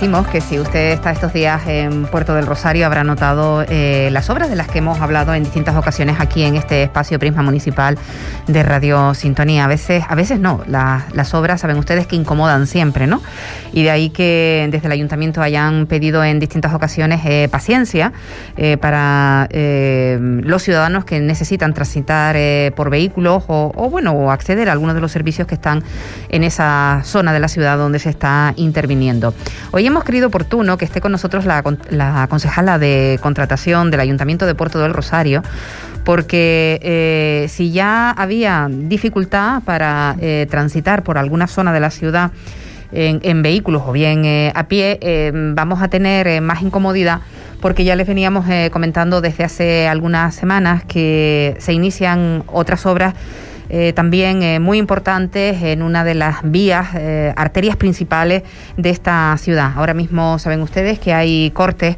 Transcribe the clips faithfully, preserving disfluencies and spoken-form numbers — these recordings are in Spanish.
decimos que si usted está estos días en Puerto del Rosario habrá notado eh, las obras de las que hemos hablado en distintas ocasiones aquí en este espacio Prisma Municipal de Radio Sintonía. A veces, a veces no, la, las obras saben ustedes que incomodan siempre, ¿no? Y de ahí que desde el Ayuntamiento hayan pedido en distintas ocasiones eh, paciencia eh, para eh, los ciudadanos que necesitan transitar eh, por vehículos o, o bueno, o acceder a algunos de los servicios que están en esa zona de la ciudad donde se está interviniendo. Hoy hemos creído oportuno que esté con nosotros la, la concejala de contratación del Ayuntamiento de Puerto del Rosario, porque eh, si ya había dificultad para eh, transitar por alguna zona de la ciudad en, en vehículos o bien eh, a pie, eh, vamos a tener eh, más incomodidad, porque ya les veníamos eh, comentando desde hace algunas semanas que se inician otras obras Eh, también eh, muy importantes en una de las vías, eh, arterias principales de esta ciudad. Ahora mismo saben ustedes que hay cortes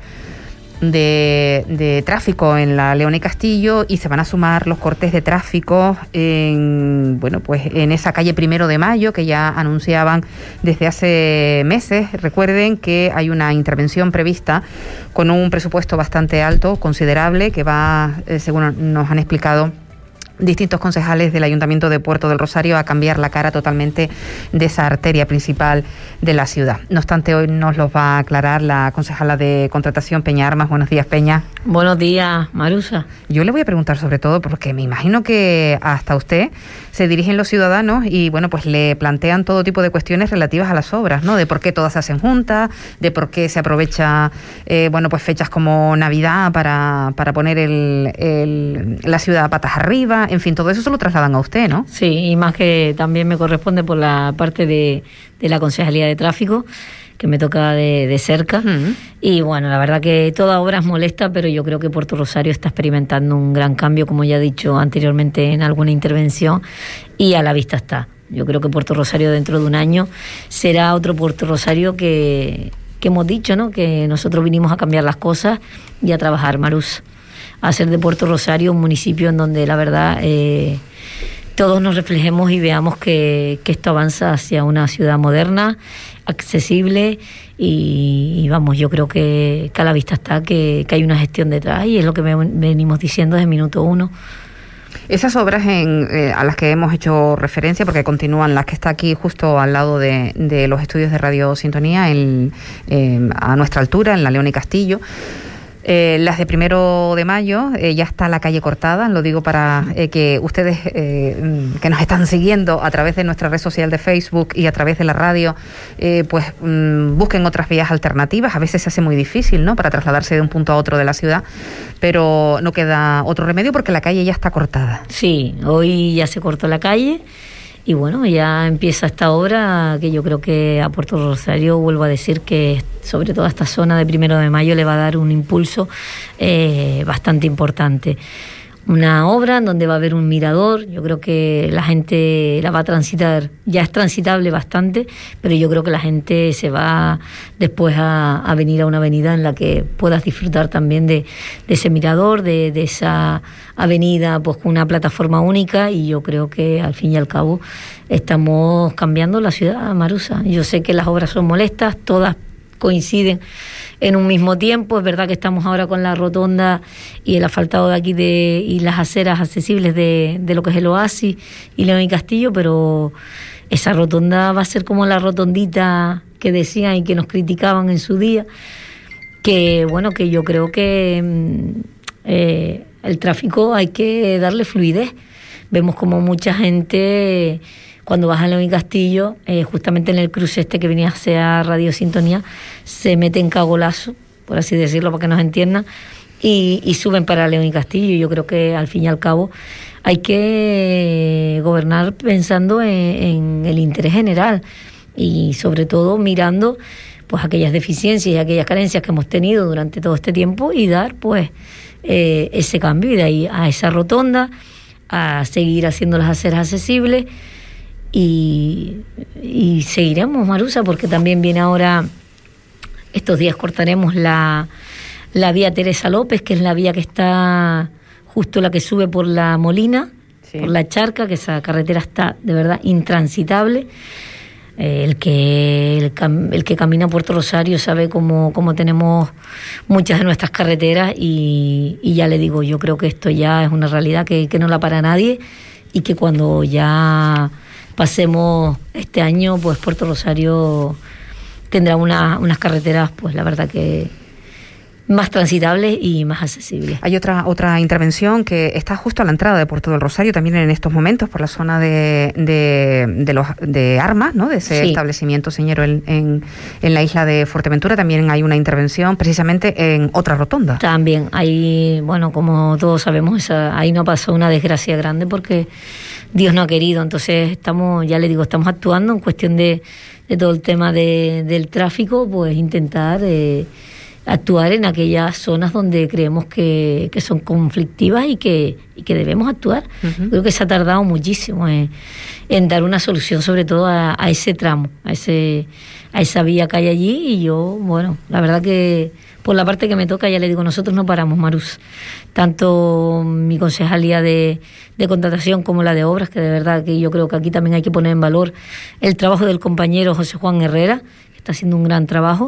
de, de tráfico en la León y Castillo y se van a sumar los cortes de tráfico en, bueno, pues en esa calle Primero de Mayo que ya anunciaban desde hace meses. Recuerden que hay una intervención prevista con un presupuesto bastante alto, considerable, que va, eh, según nos han explicado distintos concejales del Ayuntamiento de Puerto del Rosario, a cambiar la cara totalmente de esa arteria principal de la ciudad. No obstante, hoy nos los va a aclarar la concejala de contratación, Peña Armas. Buenos días, Peña. Buenos días, Marusa. Yo le voy a preguntar sobre todo porque me imagino que hasta usted se dirigen los ciudadanos y bueno, pues le plantean todo tipo de cuestiones relativas a las obras, ¿no? De por qué todas se hacen juntas, de por qué se aprovecha eh, bueno, pues fechas como Navidad para, para poner el, el, la ciudad patas arriba. En fin, todo eso se lo trasladan a usted, ¿no? Sí, y más que también me corresponde por la parte de, de la Concejalía de Tráfico, que me toca de, de cerca. Uh-huh. Y bueno, la verdad que toda obra es molesta, pero yo creo que Puerto Rosario está experimentando un gran cambio, como ya he dicho anteriormente en alguna intervención, y a la vista está. Yo creo que Puerto Rosario dentro de un año será otro Puerto Rosario que, que hemos dicho, ¿no? Que nosotros vinimos a cambiar las cosas y a trabajar, Marus. A hacer de Puerto Rosario un municipio en donde la verdad eh, todos nos reflejemos y veamos que, que esto avanza hacia una ciudad moderna, accesible y, y vamos, yo creo que, que a la vista está que, que hay una gestión detrás y es lo que me, venimos diciendo desde el minuto uno. Esas obras en, eh, a las que hemos hecho referencia, porque continúan las que está aquí justo al lado de, de los estudios de Radio Sintonía, en, eh, a nuestra altura, en la León y Castillo. Eh, las de Primero de Mayo, eh, ya está la calle cortada, lo digo para eh, que ustedes eh, que nos están siguiendo a través de nuestra red social de Facebook y a través de la radio, eh, pues mmm, busquen otras vías alternativas. A veces se hace muy difícil, ¿no?, para trasladarse de un punto a otro de la ciudad, pero no queda otro remedio porque la calle ya está cortada. Sí, hoy ya se cortó la calle. Y bueno, ya empieza esta obra que yo creo que a Puerto Rosario, vuelvo a decir que sobre todo a esta zona de Primero de Mayo le va a dar un impulso eh, bastante importante. Una obra en donde va a haber un mirador, yo creo que la gente la va a transitar, ya es transitable bastante, pero yo creo que la gente se va después a, a venir a una avenida en la que puedas disfrutar también de, de ese mirador, de, de esa avenida pues con una plataforma única, y yo creo que al fin y al cabo estamos cambiando la ciudad, Marusa. Yo sé que las obras son molestas, todas coinciden en un mismo tiempo. Es verdad que estamos ahora con la rotonda y el asfaltado de aquí de, y las aceras accesibles de, de lo que es el Oasis y León y Castillo, pero esa rotonda va a ser como la rotondita que decían y que nos criticaban en su día, que bueno, que yo creo que eh, el tráfico hay que darle fluidez. Vemos como mucha gente, cuando vas a León y Castillo, eh, justamente en el cruce este que venía hacia Radio Sintonía, se mete en cagolazo, por así decirlo, para que nos entiendan, y, y suben para León y Castillo. Yo creo que al fin y al cabo hay que gobernar pensando en, en el interés general y sobre todo mirando pues aquellas deficiencias y aquellas carencias que hemos tenido durante todo este tiempo y dar pues eh, ese cambio, y de ahí a esa rotonda, a seguir haciendo las aceras accesibles. Y, y seguiremos, Marusa, porque también viene ahora, estos días cortaremos la, la vía Teresa López, que es la vía que está justo la que sube por la Molina, sí, por la Charca, que esa carretera está de verdad intransitable. Eh, el que el, cam, el que camina a Puerto Rosario sabe cómo, cómo tenemos muchas de nuestras carreteras y, y ya le digo, yo creo que esto ya es una realidad que, que no la para nadie y que cuando ya pasemos este año, pues Puerto Rosario tendrá una, unas carreteras, pues la verdad que más transitables y más accesibles. Hay otra otra intervención que está justo a la entrada de Puerto del Rosario, también en estos momentos, por la zona de de, de los de Armas, ¿no? De ese sí. establecimiento señero en, en, en la isla de Fuerteventura. También hay una intervención precisamente en otra rotonda. También hay, bueno, como todos sabemos, esa, ahí no ha pasado una desgracia grande porque Dios no ha querido. Entonces estamos, ya le digo, estamos actuando en cuestión de, de todo el tema de, del tráfico, pues intentar eh, actuar en aquellas zonas donde creemos que, que son conflictivas y que, y que debemos actuar. Uh-huh. Creo que se ha tardado muchísimo en, en dar una solución, sobre todo a, a ese tramo, a ese a esa vía que hay allí. Y yo, bueno, la verdad que por la parte que me toca, ya le digo, nosotros no paramos, Marus. Tanto mi concejalía de, de contratación como la de obras, que de verdad que yo creo que aquí también hay que poner en valor el trabajo del compañero José Juan Herrera, que está haciendo un gran trabajo.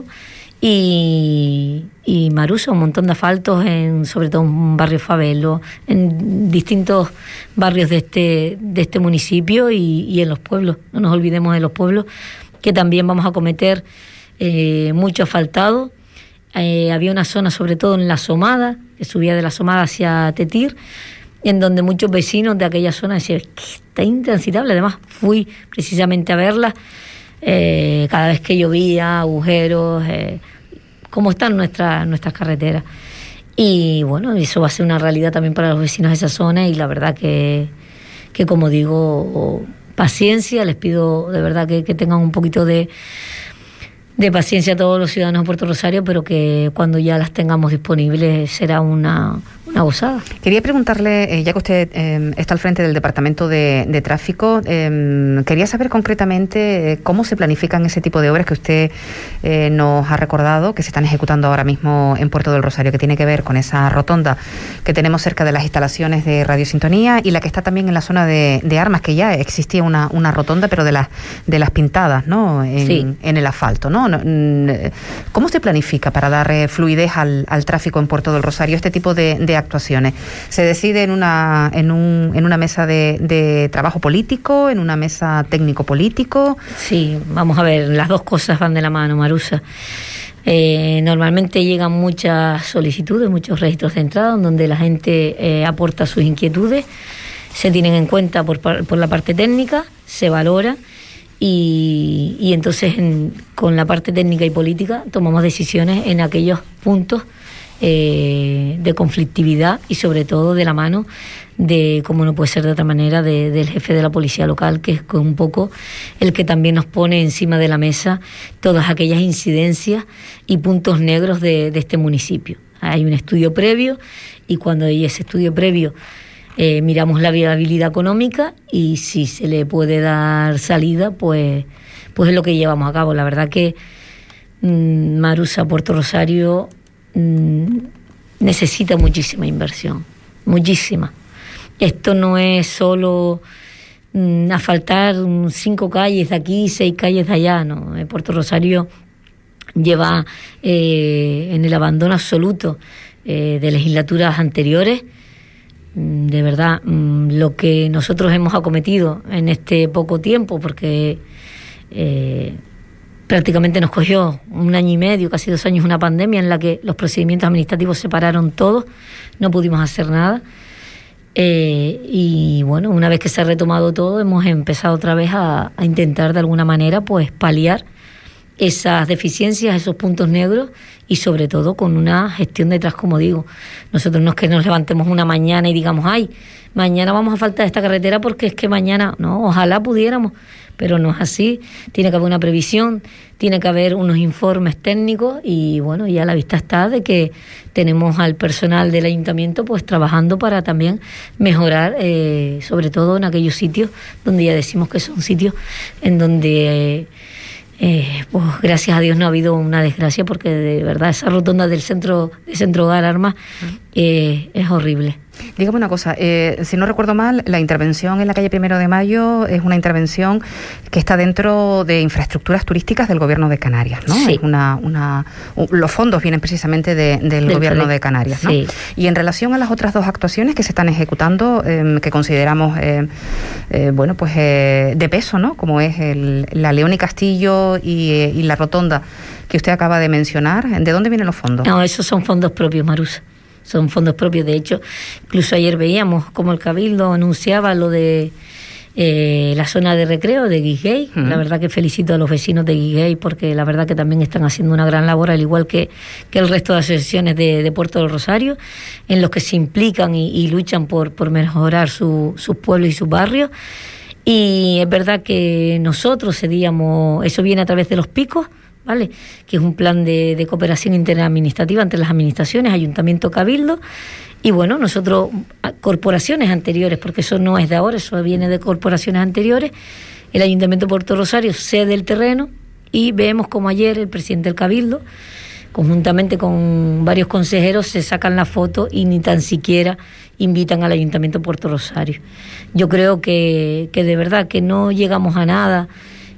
Y, y Marusa, un montón de asfaltos, en, sobre todo en barrio Favelo, en distintos barrios de este, de este municipio y, y en los pueblos. No nos olvidemos de los pueblos, que también vamos a cometer eh, mucho asfaltado. Eh, había una zona, sobre todo en La Somada, que subía de La Somada hacia Tetir, en donde muchos vecinos de aquella zona decían que está intransitable. Además, fui precisamente a verla. Eh, cada vez que llovía, agujeros, eh, cómo están nuestras nuestras carreteras. Y bueno, eso va a ser una realidad también para los vecinos de esa zona y la verdad que, que como digo, paciencia, les pido de verdad que, que tengan un poquito de, de paciencia a todos los ciudadanos de Puerto Rosario, pero que cuando ya las tengamos disponibles será una... una gozada. Quería preguntarle, eh, ya que usted eh, está al frente del Departamento de, de Tráfico, eh, quería saber concretamente eh, cómo se planifican ese tipo de obras que usted eh, nos ha recordado, que se están ejecutando ahora mismo en Puerto del Rosario, que tiene que ver con esa rotonda que tenemos cerca de las instalaciones de Radio Sintonía y la que está también en la zona de, de Armas, que ya existía una, una rotonda, pero de las de las pintadas, ¿no? En, sí. en el asfalto, ¿no? ¿Cómo se planifica para dar eh, fluidez al, al tráfico en Puerto del Rosario este tipo de, de actuaciones? ¿Se decide en una en un en una mesa de, de trabajo político, en una mesa técnico-político? Sí, vamos a ver, las dos cosas van de la mano, Marusa. Eh, normalmente llegan muchas solicitudes, muchos registros de entrada, en donde la gente eh, aporta sus inquietudes, se tienen en cuenta por, por la parte técnica, se valora y, y entonces en, con la parte técnica y política tomamos decisiones en aquellos puntos Eh, de conflictividad y sobre todo de la mano de, como no puede ser de otra manera, de, del jefe de la policía local, que es un poco el que también nos pone encima de la mesa todas aquellas incidencias y puntos negros de, de este municipio. Hay un estudio previo y cuando hay ese estudio previo eh, miramos la viabilidad económica y si se le puede dar salida, pues, pues es lo que llevamos a cabo. La verdad que mmm, Marusa, Puerto Rosario necesita muchísima inversión, muchísima. Esto no es solo mm, asfaltar cinco calles de aquí, seis calles de allá, no. Puerto Rosario lleva eh, en el abandono absoluto eh, de legislaturas anteriores. De verdad, mm, lo que nosotros hemos acometido en este poco tiempo, porque eh, prácticamente nos cogió un año y medio, casi dos años, una pandemia en la que los procedimientos administrativos se pararon todos, no pudimos hacer nada. Eh, y bueno, una vez que se ha retomado todo, hemos empezado otra vez a, a intentar de alguna manera pues paliar esas deficiencias, esos puntos negros y sobre todo con una gestión detrás, como digo. Nosotros no es que nos levantemos una mañana y digamos, ay, mañana vamos a faltar esta carretera porque es que mañana, no, ojalá pudiéramos, pero no es así. Tiene que haber una previsión, tiene que haber unos informes técnicos y bueno, ya a la vista está de que tenemos al personal del ayuntamiento pues trabajando para también mejorar, eh, sobre todo en aquellos sitios donde ya decimos que son sitios en donde... Eh, Eh, pues gracias a Dios no ha habido una desgracia, porque de verdad esa rotonda del centro de Centro Hogar Armas eh, es horrible. Dígame una cosa, eh, si no recuerdo mal, la intervención en la calle Primero de Mayo es una intervención que está dentro de infraestructuras turísticas del Gobierno de Canarias, ¿no? Sí. Es una, una, los fondos vienen precisamente de, del, del Gobierno proyecto de Canarias, ¿no? Sí. Y en relación a las otras dos actuaciones que se están ejecutando, eh, que consideramos, eh, eh, bueno, pues eh, de peso, ¿no? Como es el, la León y Castillo y, eh, y la Rotonda que usted acaba de mencionar, ¿de dónde vienen los fondos? No, esos son fondos propios, Marusa. Son fondos propios. De hecho, incluso ayer veíamos como el Cabildo anunciaba lo de eh, la zona de recreo de Guiguey. Uh-huh. La verdad que felicito a los vecinos de Guiguey porque la verdad que también están haciendo una gran labor, al igual que, que el resto de asociaciones de, de Puerto del Rosario, en los que se implican y, y luchan por, por mejorar su, sus pueblos y sus barrios. Y es verdad que nosotros cedíamos, eso viene a través de los picos, ¿vale? Que es un plan de, de cooperación interadministrativa entre las administraciones, Ayuntamiento, Cabildo, y bueno, nosotros, corporaciones anteriores, porque eso no es de ahora, eso viene de corporaciones anteriores, el Ayuntamiento de Puerto Rosario cede el terreno y vemos como ayer el presidente del Cabildo, conjuntamente con varios consejeros, se sacan la foto y ni tan siquiera invitan al Ayuntamiento de Puerto Rosario. Yo creo que, que de verdad que no llegamos a nada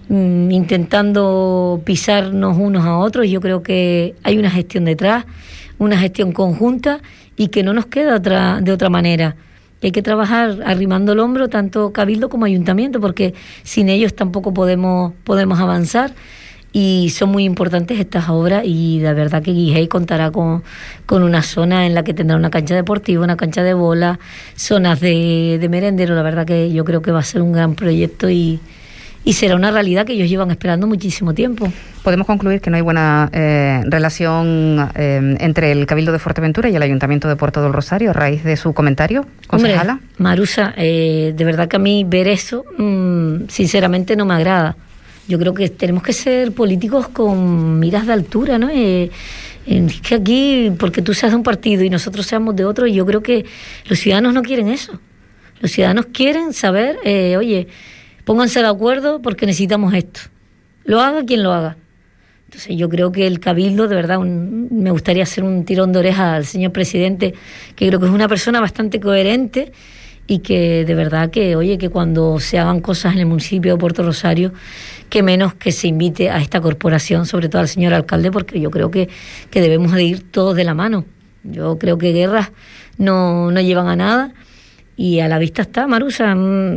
intentando pisarnos unos a otros. Yo creo que hay una gestión detrás, una gestión conjunta y que no nos queda otra, de otra manera. Hay que trabajar arrimando el hombro tanto Cabildo como Ayuntamiento, porque sin ellos tampoco podemos, podemos avanzar y son muy importantes estas obras y la verdad que Guiguey contará con, con una zona en la que tendrá una cancha deportiva, una cancha de bola, zonas de, de merendero. La verdad que yo creo que va a ser un gran proyecto y Y será una realidad que ellos llevan esperando muchísimo tiempo. Podemos concluir que no hay buena eh, relación eh, entre el Cabildo de Fuerteventura y el Ayuntamiento de Puerto del Rosario a raíz de su comentario, concejala. Hombre, Marusa, eh, de verdad que a mí ver eso, mmm, sinceramente no me agrada. Yo creo que tenemos que ser políticos con miras de altura, ¿no? Eh, es que aquí, porque tú seas de un partido y nosotros seamos de otro, yo creo que los ciudadanos no quieren eso. Los ciudadanos quieren saber, eh, oye, pónganse de acuerdo porque necesitamos esto. Lo haga quien lo haga. Entonces yo creo que el Cabildo, de verdad, un, me gustaría hacer un tirón de oreja al señor presidente, que creo que es una persona bastante coherente y que de verdad que, oye, que cuando se hagan cosas en el municipio de Puerto Rosario, que menos que se invite a esta corporación, sobre todo al señor alcalde, porque yo creo que, que debemos de ir todos de la mano. Yo creo que guerras no, no llevan a nada. Y a la vista está, Marusa.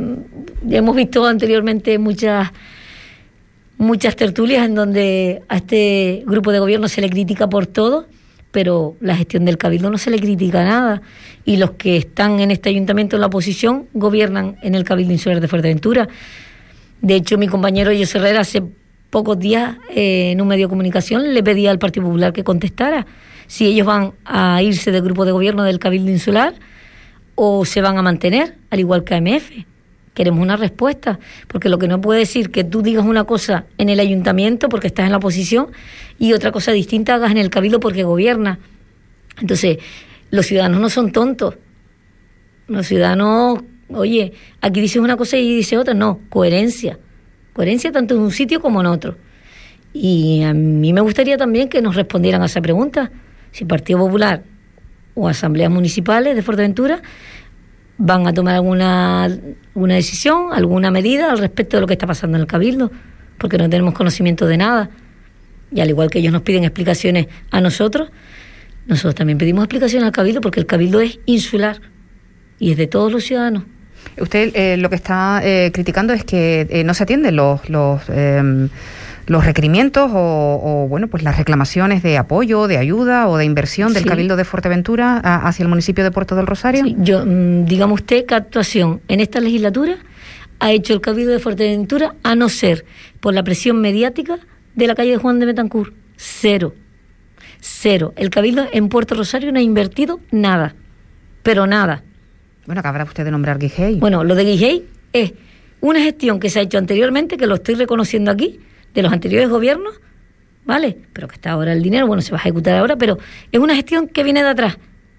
Ya hemos visto anteriormente muchas muchas tertulias en donde a este grupo de gobierno se le critica por todo, pero la gestión del Cabildo no se le critica nada. Y los que están en este ayuntamiento en la oposición gobiernan en el Cabildo Insular de Fuerteventura. De hecho, mi compañero José Herrera hace pocos días eh, en un medio de comunicación le pedía al Partido Popular que contestara si ellos van a irse del grupo de gobierno del Cabildo Insular o se van a mantener, al igual que A M F. Queremos una respuesta, porque lo que no puede decir que tú digas una cosa en el ayuntamiento porque estás en la oposición y otra cosa distinta hagas en el Cabildo porque gobierna. Entonces, los ciudadanos no son tontos. Los ciudadanos, oye, aquí dices una cosa y dices otra. No, coherencia. Coherencia tanto en un sitio como en otro. Y a mí me gustaría también que nos respondieran a esa pregunta. Si Partido Popular o asambleas municipales de Fuerteventura van a tomar alguna, alguna decisión, alguna medida al respecto de lo que está pasando en el Cabildo, porque no tenemos conocimiento de nada. Y al igual que ellos nos piden explicaciones a nosotros, nosotros también pedimos explicaciones al Cabildo, porque el Cabildo es insular y es de todos los ciudadanos. Usted eh, lo que está eh, criticando es que eh, no se atienden los los, eh, los requerimientos o, o bueno pues las reclamaciones de apoyo, de ayuda o de inversión del sí. Cabildo de Fuerteventura a, hacia el municipio de Puerto del Rosario. Sí, yo, dígame usted qué actuación en esta legislatura ha hecho el Cabildo de Fuerteventura, a no ser por la presión mediática de la calle de Juan de Betancourt. Cero. Cero. El Cabildo en Puerto Rosario no ha invertido nada, pero nada. Bueno, acabará usted de nombrar Guiguey. Bueno, lo de Guiguey es una gestión que se ha hecho anteriormente, que lo estoy reconociendo aquí, de los anteriores gobiernos, ¿vale? Pero que está ahora el dinero, bueno, se va a ejecutar ahora, pero es una gestión que viene de atrás,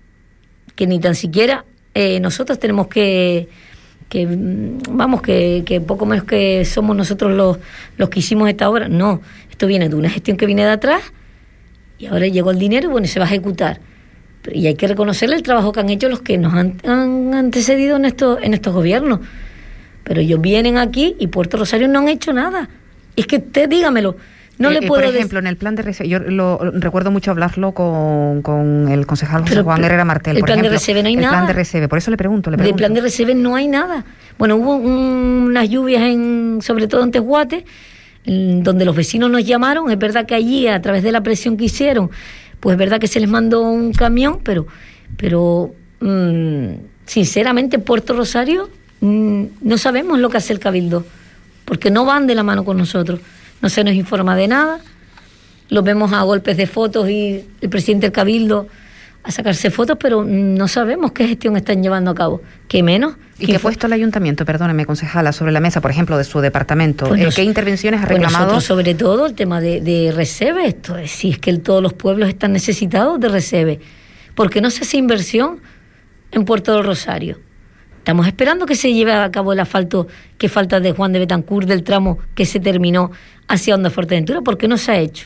que ni tan siquiera eh, nosotros tenemos que, que vamos, que, que poco menos que somos nosotros los, los que hicimos esta obra. No, esto viene de una gestión que viene de atrás y ahora llegó el dinero y bueno, se va a ejecutar. Y hay que reconocerle el trabajo que han hecho los que nos han, han antecedido en estos, en estos gobiernos. Pero ellos vienen aquí y Puerto Rosario no han hecho nada. Es que usted dígamelo. No eh, le puedo por ejemplo, en el plan de Recebe, yo lo, recuerdo mucho hablarlo con, con el concejal José Juan Herrera Martel. El por plan ejemplo, de Recebe no hay el nada. El plan de Recebe, por eso le pregunto. Le pregunto. Del plan de Recebe no hay nada. Bueno, hubo un, unas lluvias, en, sobre todo en Tejuate, en, donde los vecinos nos llamaron. Es verdad que allí, a través de la presión que hicieron, pues es verdad que se les mandó un camión, pero, pero mmm, sinceramente, Puerto Rosario mmm, no sabemos lo que hace el Cabildo, porque no van de la mano con nosotros. No se nos informa de nada, los vemos a golpes de fotos y el presidente del Cabildo a sacarse fotos, pero no sabemos qué gestión están llevando a cabo. ¿Qué menos? ¿Y qué ha puesto el ayuntamiento, perdóneme, concejala, sobre la mesa, por ejemplo, de su departamento? Pues nos, ¿Qué intervenciones ha pues reclamado? Nosotros, sobre todo, el tema de, de Recebe. Esto es, si es que el, todos los pueblos están necesitados de Recebe. ¿Por qué no se hace inversión en Puerto del Rosario? Estamos esperando que se lleve a cabo el asfalto que falta de Juan de Betancourt, del tramo que se terminó hacia Onda Fuerteventura. ¿Por qué no se ha hecho?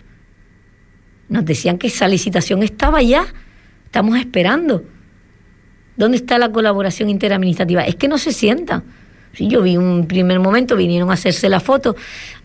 Nos decían que esa licitación estaba ya. Estamos esperando. ¿Dónde está la colaboración interadministrativa? Es que no se sientan. Sí, yo vi un primer momento, vinieron a hacerse la foto,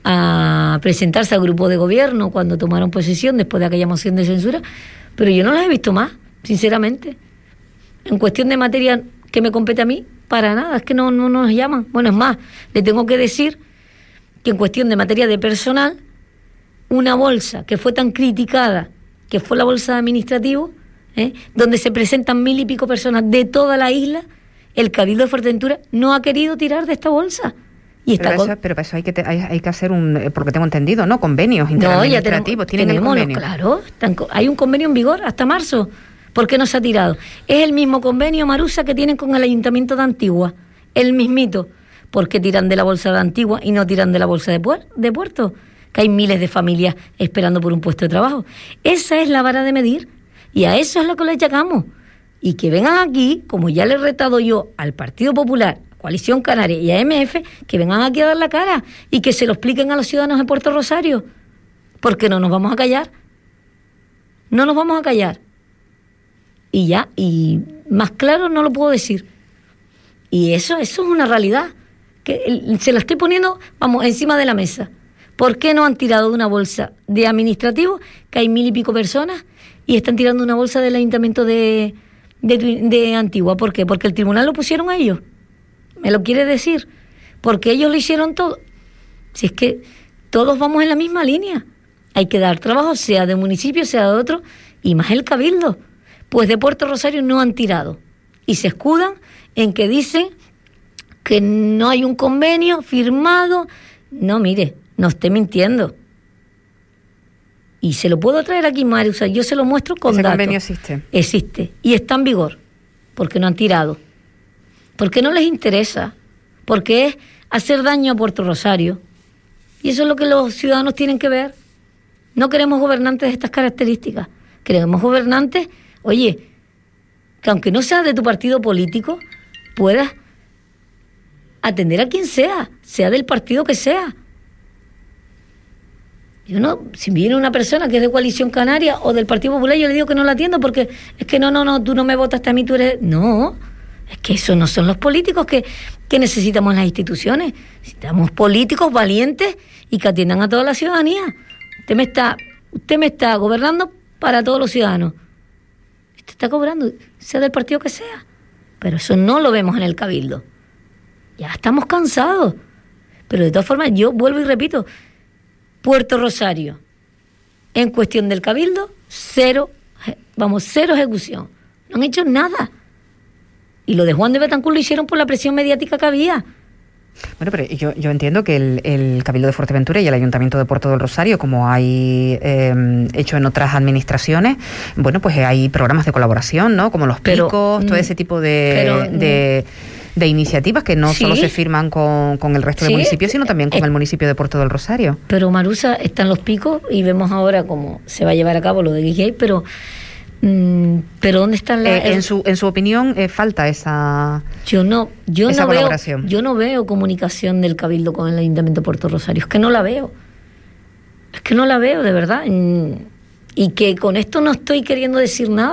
a presentarse al grupo de gobierno cuando tomaron posesión después de aquella moción de censura, pero yo no las he visto más, sinceramente. En cuestión de materia que me compete a mí, para nada, es que no, no nos llaman. Bueno, es más, le tengo que decir que en cuestión de materia de personal, una bolsa que fue tan criticada, que fue la bolsa de administrativo, ¿eh? donde se presentan mil y pico personas de toda la isla, el Cabildo de Fuerteventura no ha querido tirar de esta bolsa. Y está pero, con... eso, pero para eso hay que, te, hay, hay que hacer un, porque tengo entendido, ¿no? Convenios interadministrativos. No, ya tenemos, ¿Tienen tenemos, el convenio? Claro, están, hay un convenio en vigor hasta marzo. ¿Por qué no se ha tirado? Es el mismo convenio, Marusa, que tienen con el Ayuntamiento de Antigua. El mismito. ¿Por qué tiran de la bolsa de Antigua y no tiran de la bolsa de, puer- de Puerto? Que hay miles de familias esperando por un puesto de trabajo. Esa es la vara de medir. Y a eso es lo que le achacamos. Y que vengan aquí, como ya le he retado yo al Partido Popular, Coalición Canaria y a M F, que vengan aquí a dar la cara y que se lo expliquen a los ciudadanos de Puerto Rosario. Porque no nos vamos a callar. No nos vamos a callar. Y ya, y más claro no lo puedo decir. Y eso, eso es una realidad. Que el, se la estoy poniendo, vamos, encima de la mesa. ¿Por qué no han tirado de una bolsa de administrativo, que hay mil y pico personas, y están tirando una bolsa del Ayuntamiento de, de, de Antigua? ¿Por qué? Porque el tribunal lo pusieron a ellos. ¿Me lo quiere decir? Porque ellos lo hicieron todo. Si es que todos vamos en la misma línea. Hay que dar trabajo, sea de municipio, sea de otro, y más el Cabildo. Pues de Puerto Rosario no han tirado. Y se escudan en que dicen que no hay un convenio firmado. No, mire, no esté mintiendo. Y se lo puedo traer aquí, Mariusa, yo se lo muestro con Ese datos. Convenio existe. Existe. Y está en vigor. Porque no han tirado. Porque no les interesa. Porque es hacer daño a Puerto Rosario. Y eso es lo que los ciudadanos tienen que ver. No queremos gobernantes de estas características. Queremos gobernantes, oye, que aunque no seas de tu partido político, puedas atender a quien sea, sea del partido que sea. Yo no, si viene una persona que es de Coalición Canaria o del Partido Popular, yo le digo que no la atiendo porque es que no, no, no, tú no me votaste a mí, tú eres... No, es que esos no son los políticos que, que necesitamos en las instituciones. Necesitamos políticos valientes y que atiendan a toda la ciudadanía. Usted me está, usted me está gobernando para todos los ciudadanos. Usted está cobrando, sea del partido que sea. Pero eso no lo vemos en el Cabildo. Ya estamos cansados. Pero de todas formas, yo vuelvo y repito, Puerto Rosario, en cuestión del Cabildo, cero, vamos, cero ejecución. No han hecho nada. Y lo de Juan de Betancourt lo hicieron por la presión mediática que había. Bueno, pero yo, yo entiendo que el, el Cabildo de Fuerteventura y el Ayuntamiento de Puerto del Rosario, como hay eh, hecho en otras administraciones, bueno, pues hay programas de colaboración, ¿no? Como los pero, picos, todo ese tipo de... pero, de de iniciativas que no ¿sí? solo se firman con, con el resto ¿sí? de municipios, sino también con eh, el municipio de Puerto del Rosario. Pero, Marusa, están los picos y vemos ahora cómo se va a llevar a cabo lo de Guillay, pero mmm, pero ¿dónde están las...? Eh, en su en su opinión, eh, falta esa Yo no, yo esa no colaboración. Veo, yo no veo comunicación del Cabildo con el Ayuntamiento de Puerto Rosario, es que no la veo. Es que no la veo, de verdad. Y que con esto no estoy queriendo decir nada.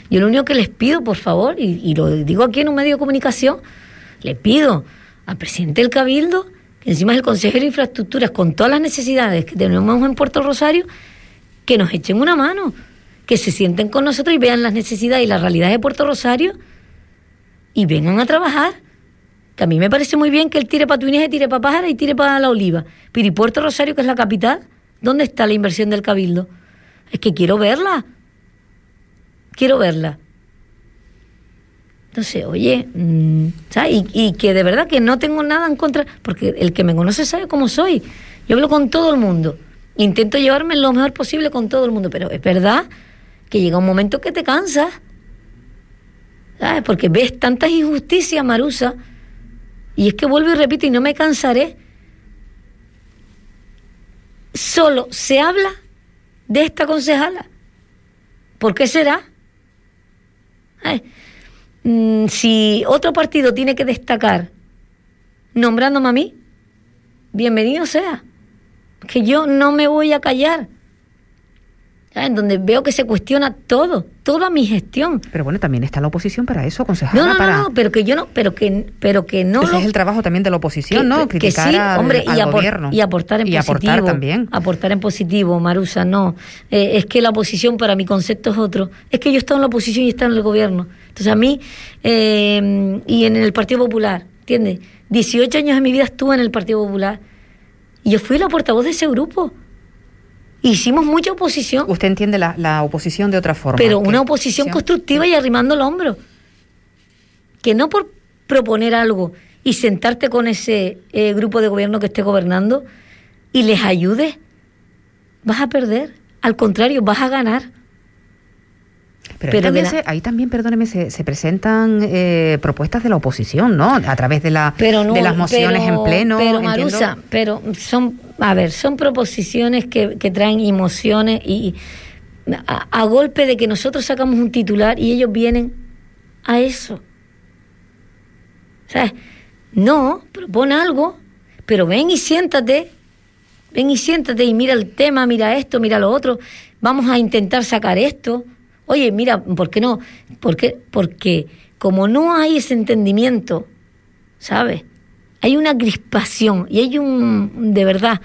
Yo lo único que les pido, por favor, y, y lo digo aquí en un medio de comunicación, le pido al presidente del Cabildo, que encima es el consejero de Infraestructuras, con todas las necesidades que tenemos en Puerto Rosario, que nos echen una mano, que se sienten con nosotros y vean las necesidades y las realidades de Puerto Rosario y vengan a trabajar. Que a mí me parece muy bien que él tire para Tuineje, tire para Pájara y tire para La Oliva. Pero ¿y Puerto Rosario, que es la capital? ¿Dónde está la inversión del Cabildo? Es que quiero verla. Quiero verla. Entonces, oye, mmm, ¿sabes? Y, y que de verdad que no tengo nada en contra, porque el que me conoce sabe cómo soy. Yo hablo con todo el mundo. Intento llevarme lo mejor posible con todo el mundo, pero es verdad que llega un momento que te cansas, ¿sabes? Porque ves tantas injusticias, Marusa, y es que vuelvo y repito, y no me cansaré. Solo se habla de esta concejala. ¿Por qué será? ¿Sabes? Mm, si otro partido tiene que destacar nombrándome a mí, bienvenido sea. Que yo no me voy a callar. ¿Sabes? En donde veo que se cuestiona todo, toda mi gestión. Pero bueno, también está la oposición para eso, concejala. No, no, para... no, no, pero que yo no, pero que, pero que no. Ese lo... es el trabajo también de la oposición, que, ¿no? Que, Criticar que sí, al, hombre, al y, apor- gobierno. y aportar en y positivo. aportar también. Aportar en positivo, Marusa, no. Eh, es que la oposición, para mi concepto, es otro. Es que yo he estado en la oposición y he estado en el gobierno. Entonces a mí, eh, y en el Partido Popular, ¿entiendes? dieciocho años de mi vida estuve en el Partido Popular. Y yo fui la portavoz de ese grupo. Hicimos mucha oposición. Usted entiende la, la oposición de otra forma. Pero una oposición constructiva y arrimando el hombro. Que no por proponer algo y sentarte con ese eh, grupo de gobierno que esté gobernando y les ayudes, vas a perder. Al contrario, vas a ganar. Pero, Pero ahí, también la... se, ahí también, perdóneme, se, se presentan eh, propuestas de la oposición, ¿no? A través de, la, pero no, de las mociones pero, en pleno. Pero, Marusa, pero son, a ver, son proposiciones que, que traen emociones y a, a golpe de que nosotros sacamos un titular y ellos vienen a eso. ¿Sabes? No, propone algo, pero ven y siéntate, ven y siéntate y mira el tema, mira esto, mira lo otro, vamos a intentar sacar esto. Oye, mira, ¿por qué no? ¿Por qué? Porque como no hay ese entendimiento, ¿sabes? Hay una crispación y hay un... De verdad,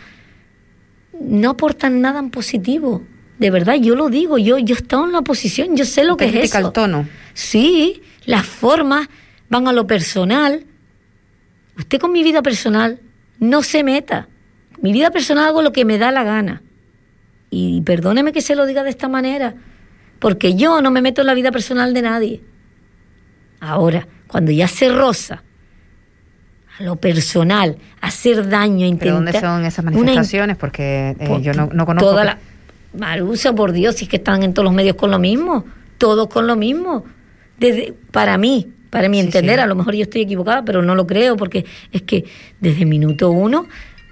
no aportan nada en positivo. De verdad, yo lo digo, yo, yo he estado en la oposición, yo sé lo que es eso. ¿Critica el tono? Sí, las formas van a lo personal. Usted con mi vida personal no se meta. Mi vida personal hago lo que me da la gana. Y perdóneme que se lo diga de esta manera, porque yo no me meto en la vida personal de nadie. Ahora, cuando ya se roza a lo personal, hacer daño, intentar... ¿Pero dónde son esas manifestaciones? Una... Porque eh, por, yo no, no conozco... Toda que... la... Marusa, por Dios, si es que están en todos los medios con lo mismo, todos con lo mismo. Desde, para mí, para mi sí, entender, sí. A lo mejor yo estoy equivocada, pero no lo creo, porque es que desde minuto uno...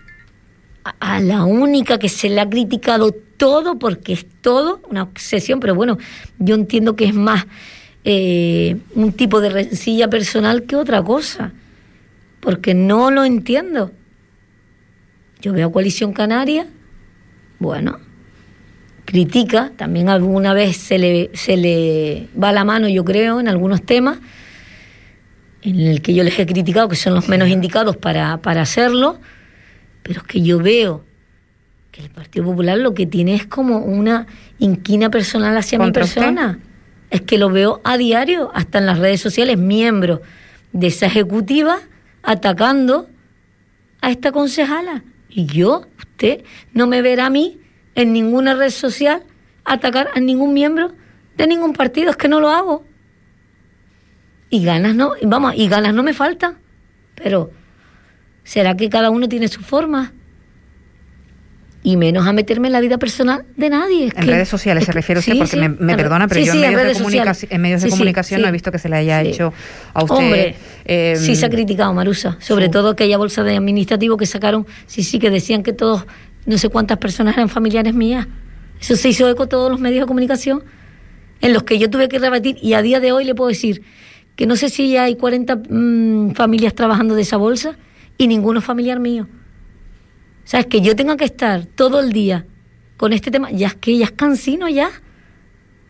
a la única que se le ha criticado todo, porque es todo una obsesión, pero bueno, yo entiendo que es más eh, un tipo de rencilla personal que otra cosa, porque no lo entiendo. Yo veo a Coalición Canaria, bueno, critica, también alguna vez se le, se le va la mano, yo creo, en algunos temas, en el que yo les he criticado, que son los menos indicados para, para hacerlo. Pero es que yo veo que el Partido Popular lo que tiene es como una inquina personal hacia mi persona. Usted? Es que lo veo a diario, hasta en las redes sociales, miembros de esa ejecutiva atacando a esta concejala. Y yo, usted, no me verá a mí en ninguna red social atacar a ningún miembro de ningún partido. Es que no lo hago. Y ganas no, vamos, y ganas no me faltan. Pero... ¿será que cada uno tiene su forma? Y menos a meterme en la vida personal de nadie. Es en que, redes sociales se refiere usted, sí, porque sí, me, me en, perdona, pero sí, yo sí, en, medios en, de comunicación, en medios de sí, comunicación sí, no he visto que se le haya sí. hecho a usted... Hombre, eh, sí se ha criticado, Marusa, sobre sí. todo aquella bolsa de administrativo que sacaron, sí, sí, que decían que todos, no sé cuántas personas eran familiares mías. Eso se hizo eco todos los medios de comunicación, en los que yo tuve que rebatir, y a día de hoy le puedo decir que no sé si ya hay cuarenta mmm, familias trabajando de esa bolsa, y ninguno es familiar mío. O sea, es que yo tenga que estar todo el día con este tema, ya es que ya es cansino ya.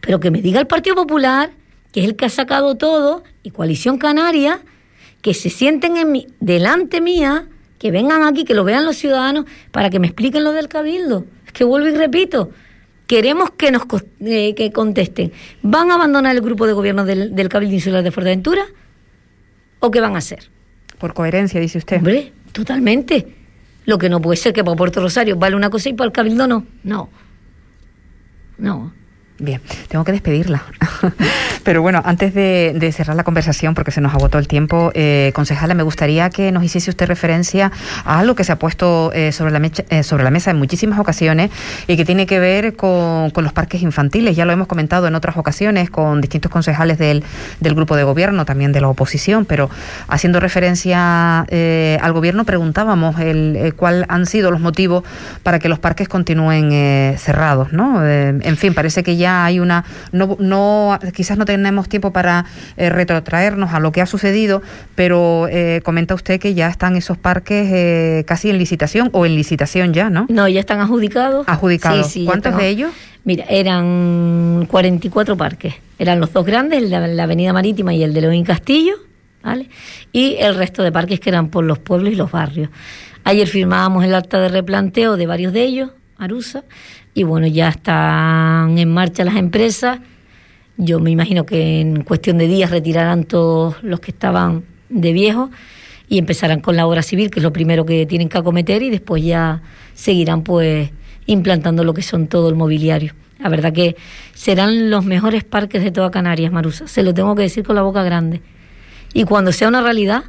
pero que me diga el Partido Popular, que es el que ha sacado todo, y Coalición Canaria, que se sienten en mi, delante mía, que vengan aquí, que lo vean los ciudadanos, para que me expliquen lo del Cabildo. Es que vuelvo y repito, queremos que nos eh, que contesten. ¿Van a abandonar el grupo de gobierno del, del Cabildo Insular de Fuerteventura? ¿O qué van a hacer? Por coherencia, dice usted. Hombre, totalmente. Lo que no puede ser que para Puerto Rosario vale una cosa y para el Cabildo no. No. No. Bien, tengo que despedirla. Pero bueno, antes de, de cerrar la conversación, porque se nos agotó el tiempo, eh, concejala, me gustaría que nos hiciese usted referencia a algo que se ha puesto eh, sobre, la mecha, eh, sobre la mesa en muchísimas ocasiones y que tiene que ver con, con los parques infantiles. Ya lo hemos comentado en otras ocasiones con distintos concejales del, del grupo de gobierno, también de la oposición, pero haciendo referencia eh, al gobierno, preguntábamos el, eh, cuáles han sido los motivos para que los parques continúen eh, cerrados, ¿no? Eh, en fin, parece que ya hay una, no, no quizás no tenemos tiempo para eh, retrotraernos a lo que ha sucedido, pero eh, comenta usted que ya están esos parques eh, casi en licitación o en licitación ya, ¿no? No, ya están adjudicados. Adjudicados. Sí, sí, ¿Cuántos están, de ellos? Mira, eran cuarenta y cuatro parques. Eran los dos grandes, el de la Avenida Marítima y el de León y Castillo, ¿vale? Y el resto de parques que eran por los pueblos y los barrios. Ayer firmábamos el acta de replanteo de varios de ellos, Arusa, y bueno, ya están en marcha las empresas. Yo me imagino que en cuestión de días retirarán todos los que estaban de viejos y empezarán con la obra civil, que es lo primero que tienen que acometer, y después ya seguirán pues implantando lo que son todo el mobiliario. La verdad que serán los mejores parques de toda Canarias, Marusa, se lo tengo que decir con la boca grande. Y cuando sea una realidad,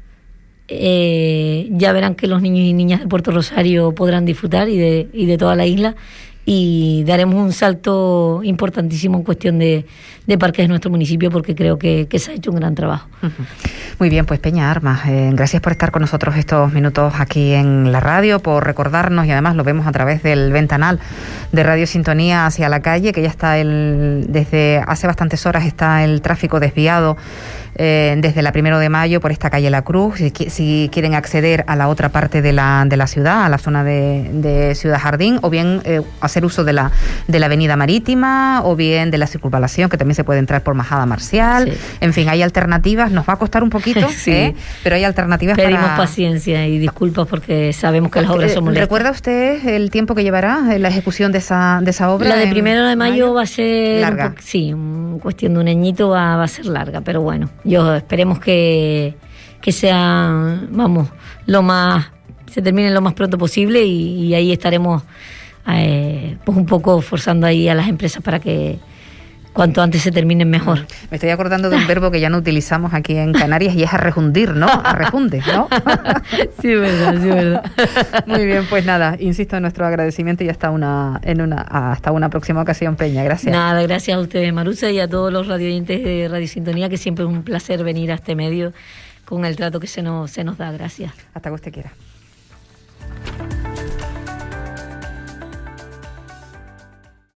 eh, ya verán que los niños y niñas de Puerto Rosario podrán disfrutar y de, y de toda la isla, y daremos un salto importantísimo en cuestión de, de parques de nuestro municipio, porque creo que, que se ha hecho un gran trabajo. Uh-huh. Muy bien, pues Peña Armas, eh, gracias por estar con nosotros estos minutos aquí en la radio, por recordarnos, y además lo vemos a través del ventanal de Radio Sintonía hacia la calle, que ya está el, desde hace bastantes horas está el tráfico desviado eh, desde la primero de mayo por esta calle La Cruz. Si, si quieren acceder a la otra parte de la, de la ciudad, a la zona de, de Ciudad Jardín, o bien eh, hacer uso de la, de la Avenida Marítima, o bien de la circunvalación, que también se puede entrar por Majada Marcial. Sí. En fin, hay alternativas, nos va a costar un poquito, sí. ¿eh? Pero hay alternativas. Pedimos para... paciencia y disculpas porque sabemos que las obras son molestas. ¿Recuerda usted el tiempo que llevará la ejecución de esa, de esa obra? La de primero de mayo, mayo va a ser larga. Un po- sí, un, cuestión de un añito va, va a ser larga, pero bueno, yo esperemos que, que sea, vamos, lo más, se termine lo más pronto posible, y, y ahí estaremos eh, pues un poco forzando ahí a las empresas para que cuanto antes se terminen mejor. Me estoy acordando de un verbo que ya no utilizamos aquí en Canarias, y es arrejundir, ¿no? Arrejunde, ¿no? Sí, es verdad, sí, es verdad. Muy bien, pues nada, insisto en nuestro agradecimiento, y hasta una, en una, hasta una próxima ocasión, Peña. Gracias. Nada, gracias a ustedes, Marusa, y a todos los radioyentes de Radio Sintonía, que siempre es un placer venir a este medio con el trato que se nos, se nos da. Gracias. Hasta que usted quiera.